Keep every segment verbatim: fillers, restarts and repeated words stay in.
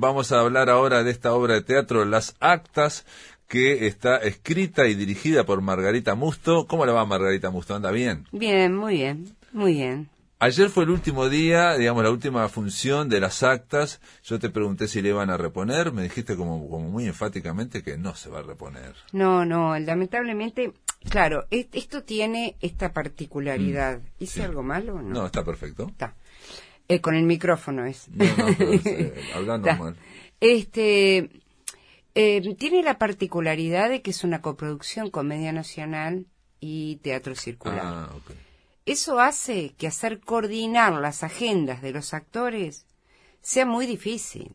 vamos a hablar ahora de esta obra de teatro, Las Actas, que está escrita y dirigida por Margarita Musto. ¿Cómo le va, Margarita Musto? ¿Anda bien? Bien, muy bien, muy bien. Ayer fue el último día, digamos, la última función de Las Actas. Yo te pregunté si le iban a reponer, me dijiste como, como muy enfáticamente que no se va a reponer. No, no, lamentablemente, claro, es, esto tiene esta particularidad. Mm, ¿Hice sí. algo malo o no? No, está perfecto. Está. Eh, con el micrófono es. No, no, pero es, eh, habla normal. Este, eh, tiene la particularidad de que es una coproducción Comedia Nacional y Teatro Circular. Ah, ok. Eso hace que hacer coordinar las agendas de los actores sea muy difícil.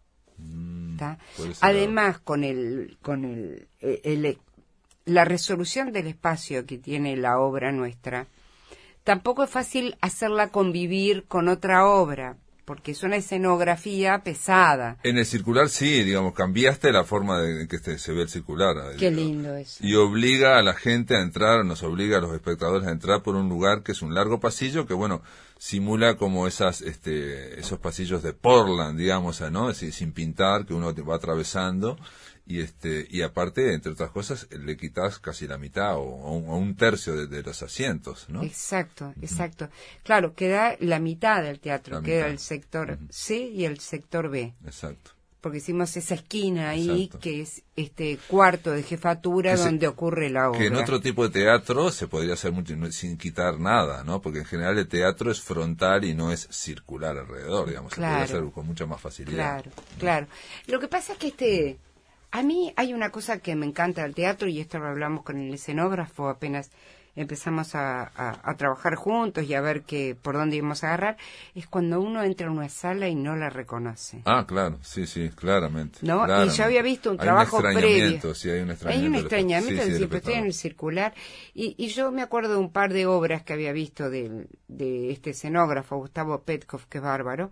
Mm, Además, con el, con el, el, el, la resolución del espacio que tiene la obra nuestra, tampoco es fácil hacerla convivir con otra obra, porque es una escenografía pesada. En el circular sí, digamos, cambiaste la forma de que este, se ve el circular. Qué digo, lindo eso. Y obliga a la gente a entrar, nos obliga a los espectadores a entrar por un lugar que es un largo pasillo que, bueno, simula como esas, este, esos pasillos de Portland, digamos, ¿no? Es decir, sin pintar, que uno va atravesando. Y este y aparte, entre otras cosas, le quitas casi la mitad o, o, un, o un tercio de, de los asientos, ¿no? Exacto, exacto. Uh-huh. Claro, queda la mitad del teatro, la queda mitad. El sector uh-huh. C y el sector B. Exacto. Porque hicimos esa esquina ahí, exacto. Que es este cuarto de jefatura que donde se, ocurre la obra. Que en otro tipo de teatro se podría hacer mucho, sin quitar nada, ¿no? Porque en general el teatro es frontal y no es circular alrededor, digamos. Claro, se podría hacer con mucha más facilidad. Claro, claro. Lo que pasa es que este... A mí hay una cosa que me encanta del teatro, y esto lo hablamos con el escenógrafo apenas empezamos a, a, a trabajar juntos y a ver que por dónde íbamos a agarrar, es cuando uno entra a una sala y no la reconoce. Ah, claro, sí, sí, claramente. ¿No? claramente. Y yo había visto un hay trabajo un extrañamiento, previo. Sí, hay un extrañamiento. Hay un extrañamiento, sí, sí, siempre estoy en el circular. Y, y yo me acuerdo de un par de obras que había visto de, de este escenógrafo, Gustavo Petkov, que es bárbaro.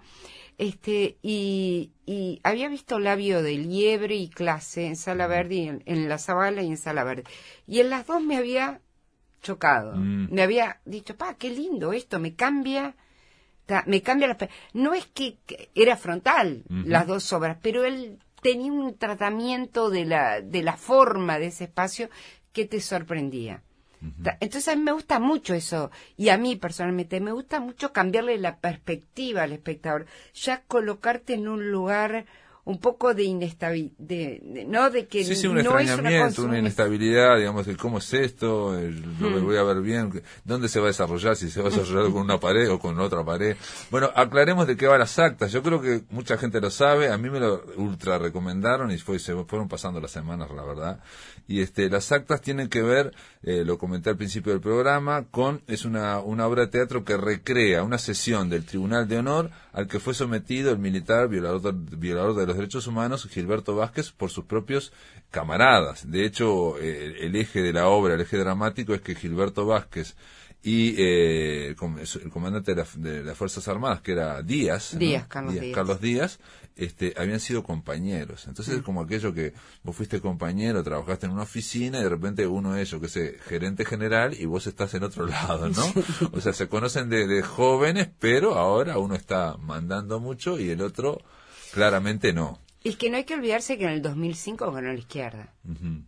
Este, y, y había visto Labio de Liebre y Clase en Sala Verde, y en, en La Zabala y en Sala Verde. Y en las dos me había chocado. Mm. Me había dicho, pa, qué lindo esto, me cambia, ta, me cambia la... No es que, que era frontal uh-huh. las dos obras, pero él tenía un tratamiento de la, de la forma de ese espacio que te sorprendía. Uh-huh. Entonces a mí me gusta mucho eso, y a mí personalmente me gusta mucho cambiarle la perspectiva al espectador, ya colocarte en un lugar un poco de inestabilidad, de, de, no de que sí, sí, un no extrañamiento, es una, cosa, una inestabilidad, digamos, de cómo es esto, el, hmm. lo voy a ver bien, dónde se va a desarrollar, si se va a desarrollar con una pared o con otra pared. Bueno, aclaremos de qué va Las Actas. Yo creo que mucha gente lo sabe, a mí me lo ultra recomendaron y fue, se fueron pasando las semanas, la verdad. Y este, Las Actas tienen que ver, eh, lo comenté al principio del programa, con, es una, una obra de teatro que recrea una sesión del Tribunal de Honor al que fue sometido el militar violador, violador de los derechos humanos, Gilberto Vázquez, por sus propios camaradas. De hecho, eh, el eje de la obra, el eje dramático, es que Gilberto Vázquez y eh, el comandante de, la, de las Fuerzas Armadas, que era Díaz, Díaz, ¿no? Carlos Díaz, Díaz. Carlos Díaz, este, habían sido compañeros. Entonces mm. es como aquello que vos fuiste compañero, trabajaste en una oficina y de repente uno es, yo qué sé, gerente general y vos estás en otro lado, ¿no? Sí. O sea, se conocen de, de jóvenes, pero ahora uno está mandando mucho y el otro claramente no. Es que no hay que olvidarse que en el dos mil cinco ganó la izquierda. Uh-huh.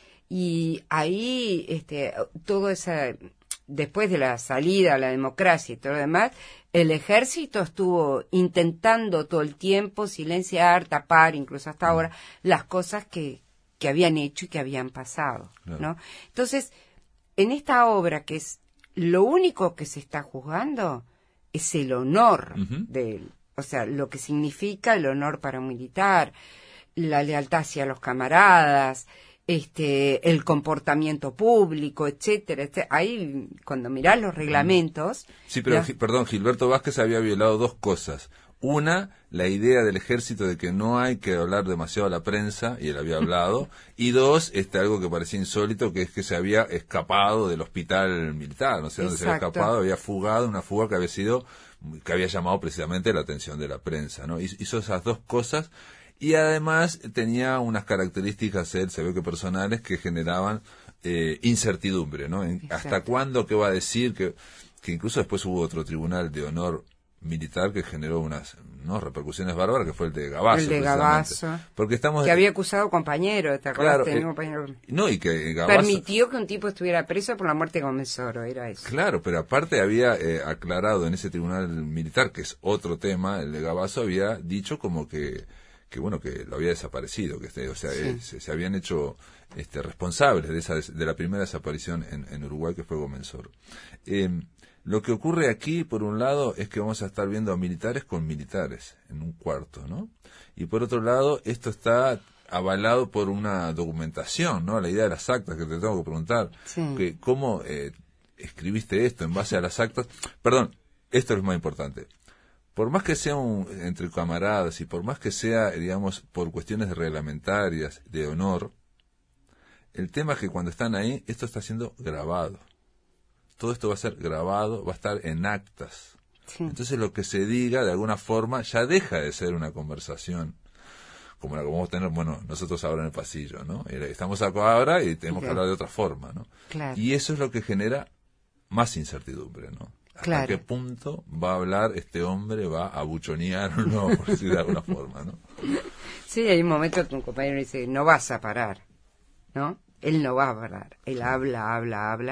Y ahí, este, todo esa, después de la salida a la democracia y todo lo demás, el ejército estuvo intentando todo el tiempo silenciar, tapar, incluso hasta uh-huh. ahora, las cosas que, que habían hecho y que habían pasado, claro. ¿no? Entonces, en esta obra, que es lo único que se está juzgando, es el honor uh-huh. del... O sea, lo que significa el honor para un militar, la lealtad hacia los camaradas, este, el comportamiento público, etcétera, etcétera. Ahí, cuando mirás los reglamentos... Sí, pero, la... perdón, Gilberto Vázquez había violado dos cosas. Una, la idea del ejército de que no hay que hablar demasiado a la prensa, y él había hablado. Y dos, este, algo que parecía insólito, que es que se había escapado del hospital militar, no sé dónde se había escapado, había fugado, una fuga que había sido... que había llamado precisamente la atención de la prensa, ¿no? Hizo esas dos cosas y además tenía unas características, él se ve que personales, que generaban eh, incertidumbre, ¿no? En, ¿hasta cuándo qué va a decir? Que, que incluso después hubo otro tribunal de honor militar que generó unas no repercusiones bárbaras, que fue el de Gabazo. El de Gabazo. Porque estamos... Que había acusado compañero, ¿te acuerdas? Claro, eh, compañero... No, y que Gabazo... Permitió que un tipo estuviera preso por la muerte de Gómez Oro, era eso. Claro, pero aparte había eh, aclarado en ese tribunal militar, que es otro tema, el de Gabazo había dicho como que, que bueno, que lo había desaparecido, que este, o sea, sí. eh, se, se habían hecho este, responsables de esa de la primera desaparición en, en Uruguay, que fue Gómez Oro. Eh, Lo que ocurre aquí, por un lado, es que vamos a estar viendo a militares con militares en un cuarto, ¿no? Y por otro lado, esto está avalado por una documentación, ¿no? La idea de las actas, que te tengo que preguntar, sí. que ¿cómo eh, escribiste esto en base a las actas? Perdón, esto es lo más importante. Por más que sea un, entre camaradas y por más que sea, digamos, por cuestiones reglamentarias, de honor, el tema es que cuando están ahí, esto está siendo grabado. Todo esto va a ser grabado, va a estar en actas. Sí. Entonces lo que se diga, de alguna forma, ya deja de ser una conversación como la que vamos a tener, bueno, nosotros ahora en el pasillo, ¿no? Estamos acá ahora y tenemos okay. que hablar de otra forma, ¿no? Claro. Y eso es lo que genera más incertidumbre, ¿no? ¿Hasta claro. qué punto va a hablar este hombre, va a buchonear o no, por decir de alguna forma, ¿no? Sí, hay un momento que un compañero dice, no vas a parar, ¿no? Él no va a parar, él habla, habla, habla.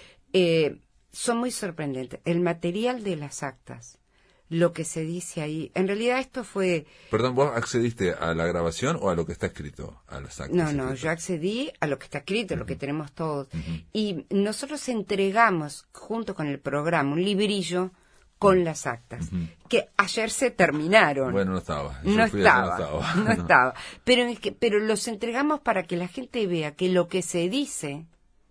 Eh, son muy sorprendentes. El material de las actas, lo que se dice ahí, en realidad esto fue... Perdón, ¿vos accediste a la grabación o a lo que está escrito? A las actas. No, no, yo accedí a lo que está escrito, uh-huh. lo que tenemos todos. Uh-huh. Y nosotros entregamos, junto con el programa, un librillo con las actas, uh-huh. que ayer se terminaron. Bueno, no estaba. No estaba, no estaba, no estaba. Pero, es que, pero los entregamos para que la gente vea que lo que se dice...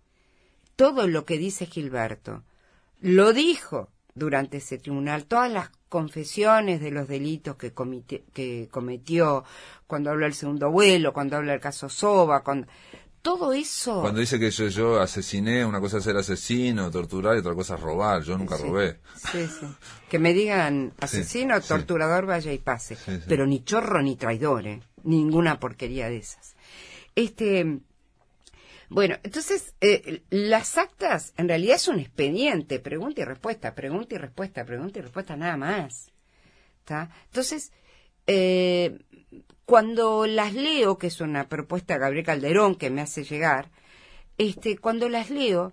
Todo lo que dice Gilberto, lo dijo durante ese tribunal, todas las confesiones de los delitos que, comite, que cometió, cuando habla del segundo vuelo, cuando habla del caso Soba, cuando, todo eso... Cuando dice que yo, yo asesiné, una cosa es ser asesino, torturar y otra cosa es robar, yo nunca sí, robé. Sí, sí. Que me digan asesino, sí, torturador, sí. Vaya y pase. Sí, sí. Pero ni chorro ni traidor, ¿eh? Ninguna porquería de esas. Este... Bueno, entonces, eh, las actas en realidad es un expediente, pregunta y respuesta, pregunta y respuesta, pregunta y respuesta, nada más. ¿Está? Entonces, eh, cuando las leo, que es una propuesta de Gabriel Calderón que me hace llegar, este, cuando las leo,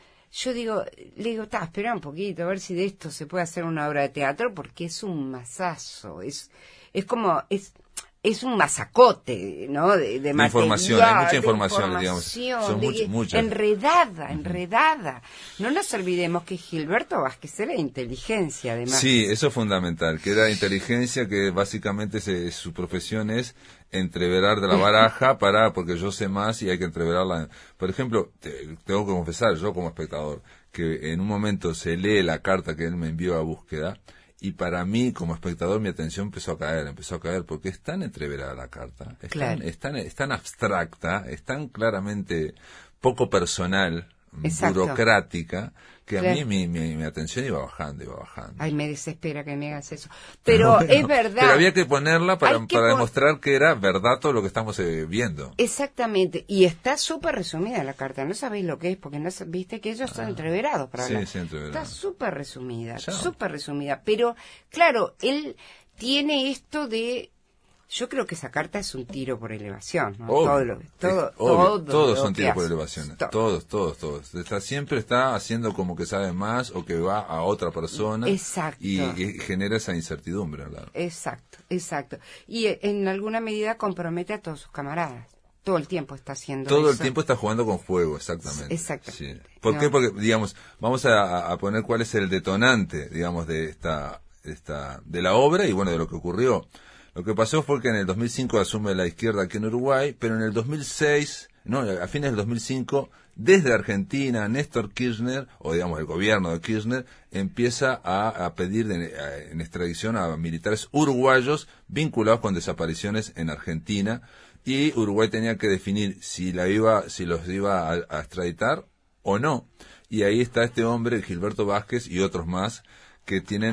yo digo, le digo, está, espera un poquito, a ver si de esto se puede hacer una obra de teatro, porque es un masazo, es, es como, es... Es un masacote, ¿no? De, de, de información, hay mucha de información, información, digamos. Son de, much, muchas. Enredada, enredada. No nos olvidemos que Gilberto Vázquez era inteligencia, además. Sí, eso es fundamental, que era inteligencia, que básicamente se, su profesión es entreverar de la baraja para, porque yo sé más y hay que entreverarla. Por ejemplo, te, tengo que confesar, yo como espectador, que en un momento se lee la carta que él me envió a búsqueda, y para mí, como espectador, mi atención empezó a caer, empezó a caer, porque es tan entreverada la carta, es, claro. tan, es, tan, es tan abstracta, es tan claramente poco personal, exacto. burocrática, que claro. a mí mi, mi, mi atención iba bajando, iba bajando. Ay, me desespera que me hagas eso. Pero bueno, es verdad. Pero había que ponerla para, que para pon... demostrar que era verdad todo lo que estamos eh, viendo. Exactamente. Y está súper resumida la carta. No sabéis lo que es, porque no viste que ellos son ah, entreverados para sí, hablar. Sí, entreverados. Está súper resumida, súper resumida. Pero, claro, él tiene esto de... Yo creo que esa carta es un tiro por elevación, ¿no? Obvio, todo lo, todo, es, todo todos son tiros por elevación, todo. todos, todos, todos. Está, siempre está haciendo como que sabe más o que va a otra persona. Exacto. Y, y genera esa incertidumbre, claro. Exacto, exacto. Y en alguna medida compromete a todos sus camaradas. Todo el tiempo está haciendo Todo eso. el tiempo está jugando con fuego, exactamente. Exactamente. Sí. ¿Por no. qué? Porque, digamos, vamos a, a poner cuál es el detonante, digamos, de esta, esta, de la obra y bueno, de lo que ocurrió. Lo que pasó fue que en el dos mil cinco asume la izquierda aquí en Uruguay, pero en el dos mil seis, no, a fines del dos mil cinco, desde Argentina, Néstor Kirchner, o digamos el gobierno de Kirchner, empieza a, a pedir de, a, en extradición a militares uruguayos vinculados con desapariciones en Argentina, y Uruguay tenía que definir si la iba, si los iba a, a extraditar o no. Y ahí está este hombre, Gilberto Vázquez, y otros más, que tienen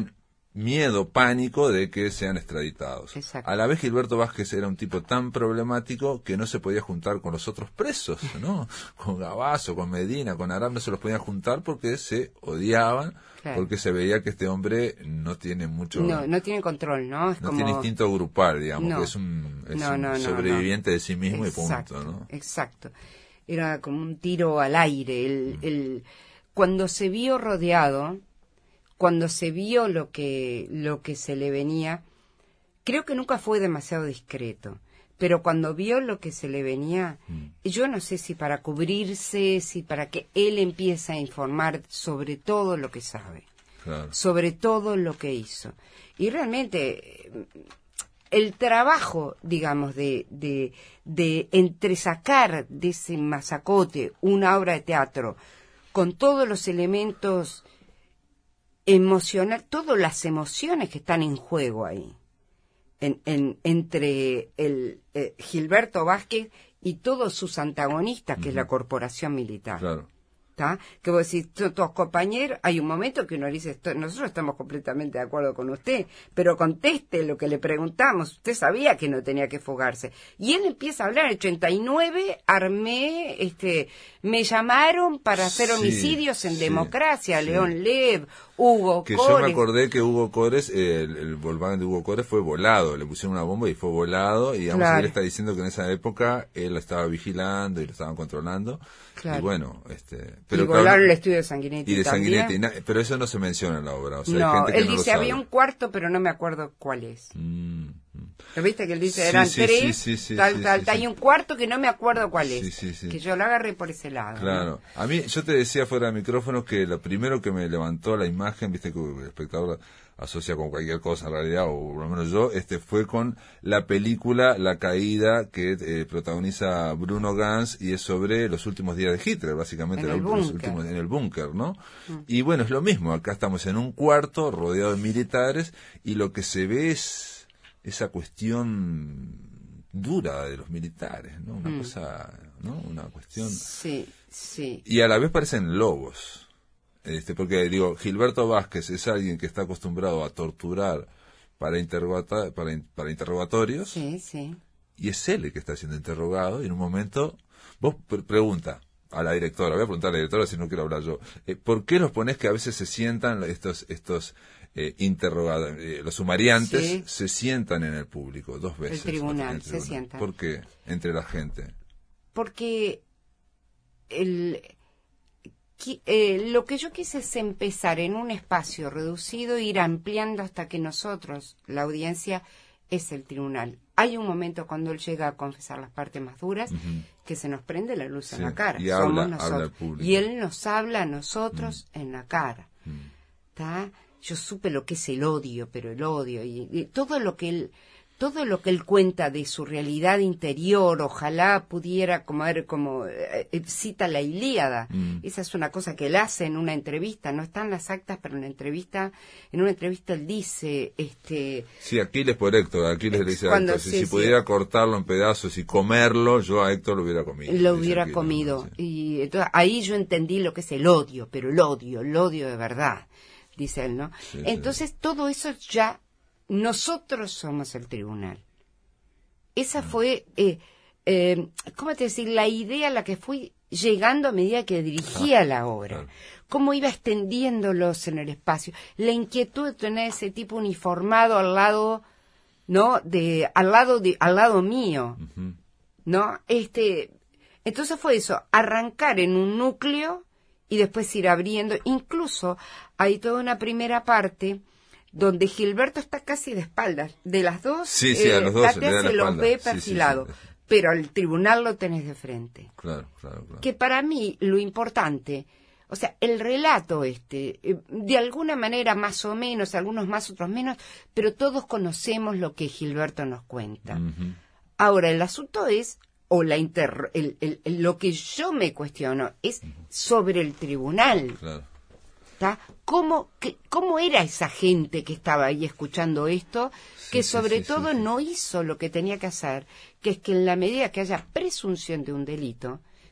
miedo, pánico de que sean extraditados. Exacto. A la vez Gilberto Vázquez era un tipo tan problemático que no se podía juntar con los otros presos, ¿no? Con Gabazo, con Medina, con Aram no se los podían juntar porque se odiaban, claro. Porque se veía que este hombre no tiene mucho... No, no tiene control, ¿no? Es no como... tiene instinto grupal, digamos, no. que es un, es no, un no, no, sobreviviente no. de sí mismo exacto, y punto, ¿no? Exacto. Era como un tiro al aire. El, mm. el, cuando se vio rodeado... Cuando se vio lo que, lo que se le venía, creo que nunca fue demasiado discreto, pero cuando vio lo que se le venía, mm. yo no sé si para cubrirse, si para que él empiece a informar sobre todo lo que sabe, claro. Sobre todo lo que hizo. Y realmente el trabajo, digamos, de, de, de entresacar de ese masacote una obra de teatro con todos los elementos emocional, todas las emociones que están en juego ahí, en, en, entre el eh, Gilberto Vázquez y todos sus antagonistas, que uh-huh. es la corporación militar. Claro. ¿Tá? Que vos decís, todos compañeros, hay un momento que uno dice, nosotros estamos completamente de acuerdo con usted, pero conteste lo que le preguntamos, usted sabía que no tenía que fugarse. Y él empieza a hablar, en ochenta y nueve armé, este, me llamaron para hacer sí, homicidios en sí, democracia, sí. León Lev, Hugo que Cores. Yo me acordé que Hugo Cores, eh, el, el Volkswagen de Hugo Cores fue volado, le pusieron una bomba y fue volado, y digamos, claro. Él está diciendo que en esa época él lo estaba vigilando y lo estaban controlando, claro. Y bueno, este... Pero y volaron claro, el estudio de Sanguinetti y de también. Sanguinetti, na, pero eso no se menciona en la obra, o sea, no, hay gente que él no dice, lo había sabe. un cuarto, pero no me acuerdo cuál es. Mm. ¿Lo viste que él dice? Sí, Eran sí, tres, sí, sí, sí, tal, sí, tal, sí, tal, sí. y un cuarto que no me acuerdo cuál es. Sí, sí, sí. Que yo lo agarré por ese lado. Claro. ¿No? A mí, yo te decía fuera de micrófono que lo primero que me levantó la imagen, viste que el espectador asocia con cualquier cosa en realidad, o por lo menos yo, este fue con la película La Caída que eh, protagoniza Bruno Ganz y es sobre los últimos días de Hitler, básicamente en el, los búnker. últimos en el búnker, ¿no? Mm. Y bueno, es lo mismo, acá estamos en un cuarto rodeado de militares y lo que se ve es esa cuestión dura de los militares, ¿no? Una mm. cosa, ¿no? Una cuestión... Sí, sí. Y a la vez parecen lobos. Este, porque digo, Gilberto Vázquez es alguien que está acostumbrado a torturar para, interrogata, para, para interrogatorios, sí, sí. Y es él el que está siendo interrogado, y en un momento, vos pre- pregunta a la directora, voy a preguntar a la directora si no quiero hablar yo, eh, ¿por qué los ponés que a veces se sientan estos, estos eh, interrogados, eh, los sumariantes sí. se sientan en el público dos veces? El tribunal, el tribunal. se sientan. ¿Por qué? Entre la gente. Porque el... Eh, lo que yo quise es empezar en un espacio reducido e ir ampliando hasta que nosotros, la audiencia, es el tribunal. Hay un momento cuando él llega a confesar las partes más duras, uh-huh. que se nos prende la luz sí, en la cara. Y Somos habla, nosotros. habla al público. Y él nos habla a nosotros uh-huh. en la cara. ¿Tá? Uh-huh. Yo supe lo que es el odio, pero el odio y, y todo lo que él... Todo lo que él cuenta de su realidad interior, ojalá pudiera, como, como eh, cita la Ilíada. Mm. Esa es una cosa que él hace en una entrevista. No están las actas, pero en la entrevista, en una entrevista él dice, este. Sí, Aquiles por Héctor. Aquiles le dice a Héctor, sí, si, si sí. pudiera cortarlo en pedazos y comerlo, yo a Héctor lo hubiera comido. Lo hubiera Aquiles, comido. ¿No? Sí. Y entonces ahí yo entendí lo que es el odio, pero el odio, el odio de verdad, dice él, ¿no? Sí, entonces sí. todo eso ya. Nosotros somos el tribunal. Esa fue, eh, eh, ¿cómo te decir? La idea a la que fui llegando a medida que dirigía ah, la obra. Claro. Cómo iba extendiéndolos en el espacio. La inquietud de tener ese tipo uniformado al lado, ¿no? De, al lado de, al lado mío, uh-huh. ¿no? Este, entonces fue eso, arrancar en un núcleo y después ir abriendo. Incluso hay toda una primera parte donde Gilberto está casi de espaldas. De las dos, sí, sí, eh, a los dos se le los ve perfilado, sí, sí, sí. Pero al tribunal lo tenés de frente. Claro, claro, claro. Que para mí lo importante, o sea, el relato este, eh, de alguna manera más o menos, algunos más, otros menos, pero todos conocemos lo que Gilberto nos cuenta. Uh-huh. Ahora, el asunto es, o la inter, el, el, el, lo que yo me cuestiono es uh-huh. sobre el tribunal. Claro. ¿Cómo, que, ¿Cómo era esa gente que estaba ahí escuchando esto? Sí, que sobre sí, sí, todo sí, sí. no hizo lo que tenía que hacer, que es que en la medida que haya presunción de un delito,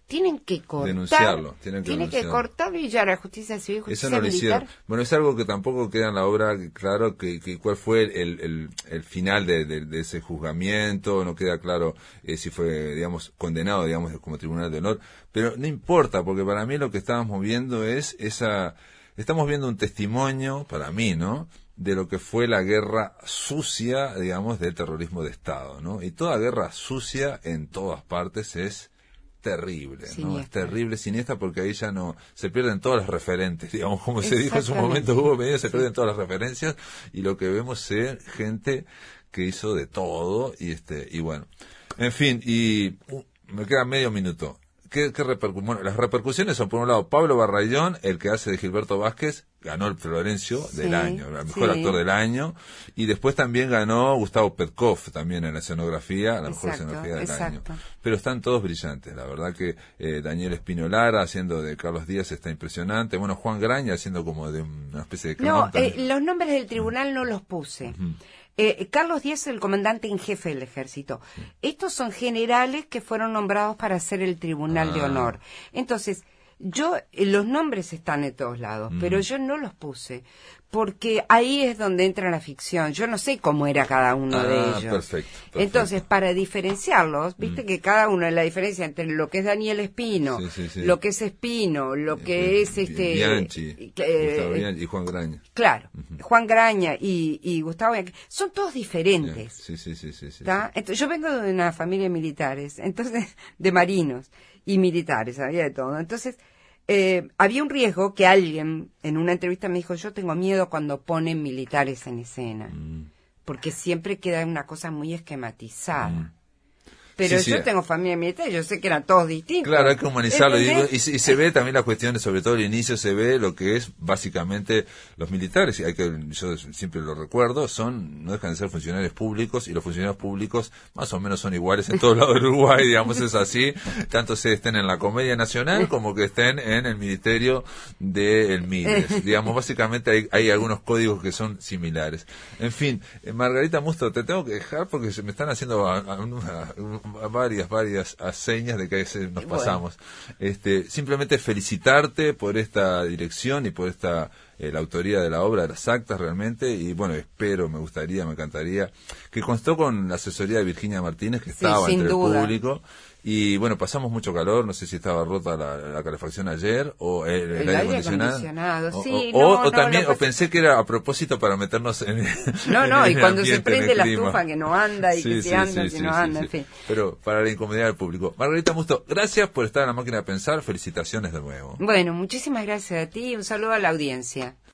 tienen que cortar. Denunciarlo. Tienen que, tienen que cortarlo y ya la justicia civil, justicia Eso no lo militar. hicieron. Bueno, es algo que tampoco queda en la obra claro que, que cuál fue el, el, el final de, de, de ese juzgamiento, no queda claro eh, si fue, digamos, condenado, digamos, como tribunal de honor, pero no importa, porque para mí lo que estábamos viendo es esa, estamos viendo un testimonio, para mí, ¿no?, de lo que fue la guerra sucia, digamos, del terrorismo de Estado, ¿no? Y toda guerra sucia en todas partes es terrible, ¿no? Siniestra. Es terrible, siniestra, porque ahí ya no, se pierden todas las referentes, digamos, como se dijo en su momento, Hugo Medina, se pierden todas las referencias, y lo que vemos es gente que hizo de todo, y este, y bueno, en fin, y uh, me queda medio minuto. ¿Qué, qué repercu bueno, las repercusiones son, por un lado, Pablo Barrayón, el que hace de Gilberto Vázquez, ganó el Florencio del sí, año, el mejor sí. actor del año, y después también ganó Gustavo Petkov, también en la escenografía, la mejor exacto, escenografía del exacto. año. Pero están todos brillantes, la verdad que eh, Daniel Espinolara haciendo de Carlos Díaz está impresionante, bueno, Juan Graña haciendo como de una especie de... No, eh, los nombres del tribunal no los puse. Uh-huh. Eh, Carlos Díaz es el comandante en jefe del ejército. Sí. Estos son generales que fueron nombrados para hacer el tribunal ah. de honor. Entonces, yo, eh, los nombres están en todos lados, mm. pero yo no los puse, porque ahí es donde entra la ficción. Yo no sé cómo era cada uno ah, de ellos. Perfecto, perfecto. Entonces, para diferenciarlos, viste mm. que cada uno, la diferencia entre lo que es Daniel Espino, sí, sí, sí. lo que es Espino, lo que eh, es este... Bianchi, eh, Gustavo Bianchi y Juan Graña. Claro, uh-huh. Juan Graña y, y Gustavo Bianchi, son todos diferentes. Sí, sí, sí, sí, sí, sí. Entonces, yo vengo de una familia de militares, entonces, de marinos y militares, había de todo. Entonces, eh, había un riesgo que alguien en una entrevista me dijo, yo tengo miedo cuando ponen militares en escena, mm. porque siempre queda una cosa muy esquematizada. Mm. Pero sí, yo sí. tengo familia militar, yo sé que eran todos distintos. Claro, hay que humanizarlo. Y, y, y se ve también las cuestiones, sobre todo al inicio, se ve lo que es básicamente los militares. Y hay que, yo siempre lo recuerdo, son, no dejan de ser funcionarios públicos, y los funcionarios públicos más o menos son iguales en todo lado del Uruguay, digamos, es así. Tanto se estén en la Comedia Nacional como que estén en el Ministerio del Mides. Digamos, básicamente hay, hay algunos códigos que son similares. En fin, eh, Margarita Musto, te tengo que dejar porque se me están haciendo a, a, a, a varias, varias señas de que nos pasamos. Bueno. Este, simplemente felicitarte por esta dirección y por esta eh, la autoría de la obra, de las actas realmente, y bueno, espero, me gustaría, me encantaría, que constó con la asesoría de Virginia Martínez, que estaba sí, entre duda. el público. Y bueno, pasamos mucho calor, no sé si estaba rota la, la calefacción ayer, o el, el, el aire, aire acondicionado, o, sí, o, no, o, no, también, no, o pensé que era a propósito para meternos en No, no, en y cuando ambiente, se prende la clima. estufa que no anda, y sí, que sí, se anda, sí, que sí, no sí, anda, sí. en fin. Pero para la incomodidad del público. Margarita Musto, gracias por estar en La Máquina de Pensar, felicitaciones de nuevo. Bueno, muchísimas gracias a ti y un saludo a la audiencia.